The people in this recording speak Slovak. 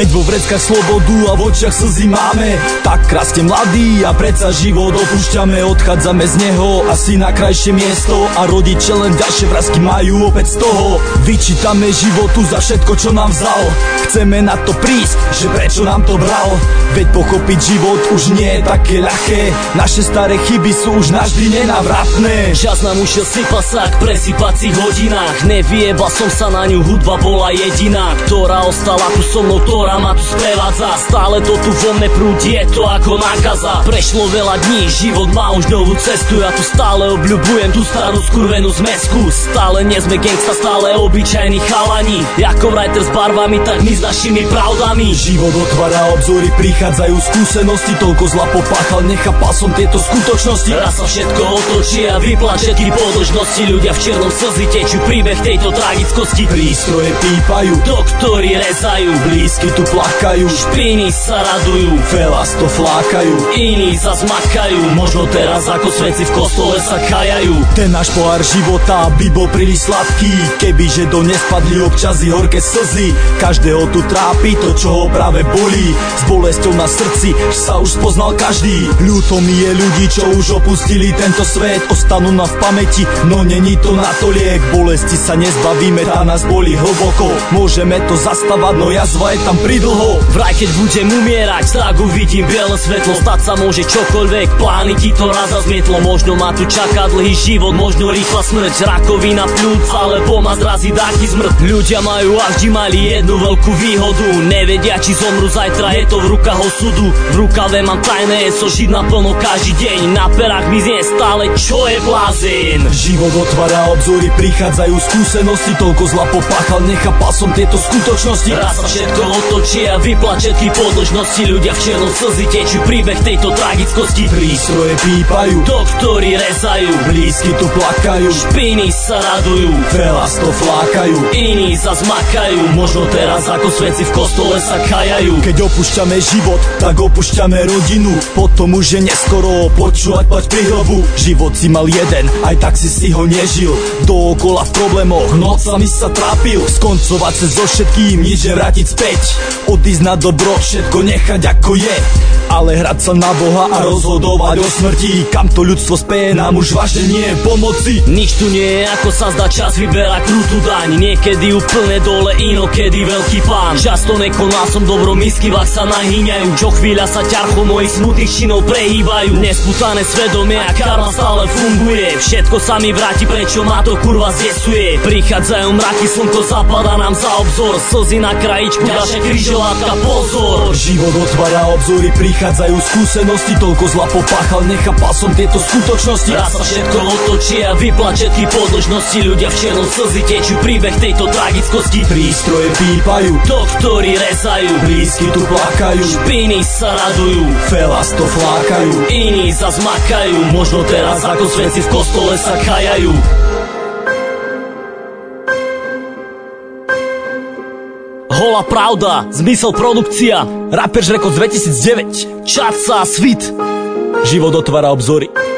Keď vo vreckách slobodu a v očiach slzy máme, tak krásne mladí a predsa život opúšťame. Odchádzame z neho asi na krajšie miesto a rodiče len ďalšie vrásky majú opäť z toho. Vyčítame životu za všetko, čo nám vzal. Chceme na to prísť, že prečo nám to bral. Veď pochopiť život už nie je také ľahké. Naše staré chyby sú už navždy nenávratné. Čas nám ušiel sypať sa k presýpacích hodinách. Nevyjebal som sa na ňu, hudba bola jediná, ktorá ostala tu so mnou, ktorá ma tu sprevádza. Stále to tu vo mne prúdi, je to ako nákaza. Prešlo veľa dní, život má už novú cestu. Ja tu stále obľubujem tú starú skurvenú zmesku. Stále nie sme gangsta, stále obyčajní chalani. Ako writer s barvami, tak my s našimi pravdami. Život otvára obzory, prichádzajú skúsenosti. Toľko zla popáchal, nechápal som tieto skutočnosti. Raz sa všetko otočí a vyplače všetky podložnosti. Ľudia v černom slzy tečú, príbeh tejto tragickosti. Prístroje pípajú, doktori rezajú, blízky tu plakajú, špiny sa radujú, felas to flákajú, iní zas makajú. Možno teraz ako svedci v kostole sa kajajú. Ten náš pohár života by bol príliš sladký, kebyže do nespadli občas i horké slzy. Každého tu trápi to, čo ho práve bolí. S bolesťou na srdci sa už spoznal každý. Ľúto mi je ľudí, čo už opustili tento svet. Ostanú nám v pamäti, no není to natoliek. Bolesti sa nezbavíme, tá nás bolí hlboko. Môžeme to zastavať, no jazva je tam pridlho. Vraj keď budem umierať, tak uvidím biele svetlo. Stať sa môže čokoľvek, plány ti to raz zmietlo. Možno ma tu čaká dlhý život, možno rýchla smrť, rakovina pľúc, alebo ma zrazí taký zmrt. Ľudia majú a vždy mali jednu veľkú výhodu, nevedia či zomru zajtra, je to v rukách osudu. V rukave mám tajné so žiť naplno každý deň. Na perách mi znie stále, čo je blázin. Život otvára obzory, prichádzajú skúsenosti. Toľko zla popáchal, nechápal som tieto skutočnosti. Raz sa všetko otočí a vyplače všetky podložnosti. Ľudia v černom slzy tečú, príbeh tejto tragickosti. Prístroje pípajú, doktori rezajú, blízky tu plakajú, špiny sa radujú, felas to flákajú, iní zas makajú. Možno teraz ako svedci v kostole sa kajajú. Keď opúšťame život, tak opúšťame rodinu. Potom už je neskoro počúvať pať pri hrobu. Život si mal jeden, aj tak si ho nežil. Dookola v problémoch, nocami sa trápil. Skoncovať sa so všetkým, nič nevrátiť späť. Odísť na dobro, všetko nechať ako je. Ale hrať sa na Boha a rozhodovať o smrti. Kam to ľudstvo speje, nám už vážne nie je pomoci. Nič tu nie je, ako sa zdá, čas vyberá krutú daň. Niekedy úplne dole, inokedy veľký pán. Často nekonal som dobro, misky vás sa nahýňajú. Čo chvíľa sa ťarcho mojich smutných činov prehýbajú. Nespútané svedomie a karma stále funguje. Všetko sa mi vráti, prečo ma to kurva zjesuje. Prichádzajú mraky, slnko zapadá nám za obzor. Slzy na krajičku, ďalšia križovatka, pozor. Život otvára obzory, prichádzajú skúsenosti. Toľko zla popáchal, nechápal som tieto skutočnosti. Raz sa všetko otočí a vyplače všetky podložnosti. Ľudia v černom slzy tečú, príbeh tejto tragickosti. Prístroje pípajú, doktori rezajú, blízky tu plakajú, špiny sa radujú, felas to flákajú, iní zas makajú. Možno teraz ako svedci v kostole sa kajajú. Holá pravda, zmysel produkcia, Rappers Records 2009, Čaca a Svit. Život otvára obzory.